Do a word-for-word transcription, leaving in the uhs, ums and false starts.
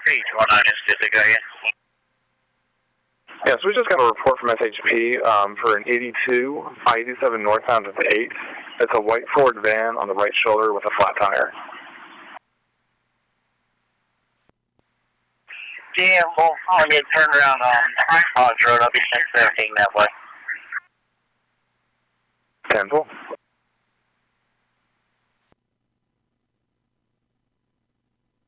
three two one nine is Pacific again. Yes, we just got a report from S H P um, for an eighty-two, I eighty-seven northbound at the eight. It's a white Ford van on the right shoulder with a flat tire. Yeah, well, I'm going to turn around on Hodge Road. I'll be six seventeen that way. ten four.